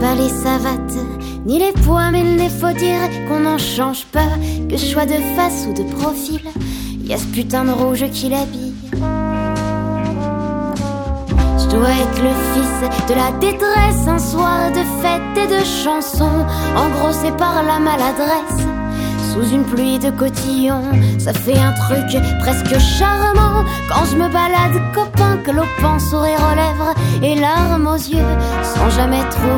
pas les savates, ni les poids, mais il faut dire qu'on n'en change pas. Que je sois de face ou de profil, y a ce putain de rouge qui l'habille. Je dois être le fils de la détresse, un soir de fête et de chansons, engrossé par la maladresse. Sous une pluie de cotillons, ça fait un truc presque charmant. Quand je me balade, copain, clopin, sourire aux lèvres et larmes aux yeux, sans jamais trop